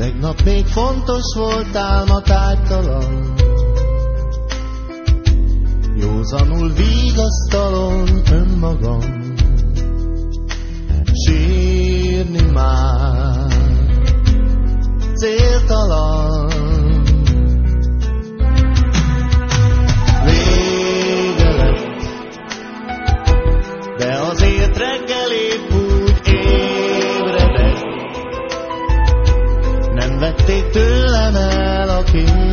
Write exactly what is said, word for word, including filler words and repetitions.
Tegnap még fontos voltál, ma tájtalan. Józanul vigasztalom önmagam. Sírni már céltalan. Vége lett, de azért reggel épp úgy ébredek. Nem vették tőlem el a kép.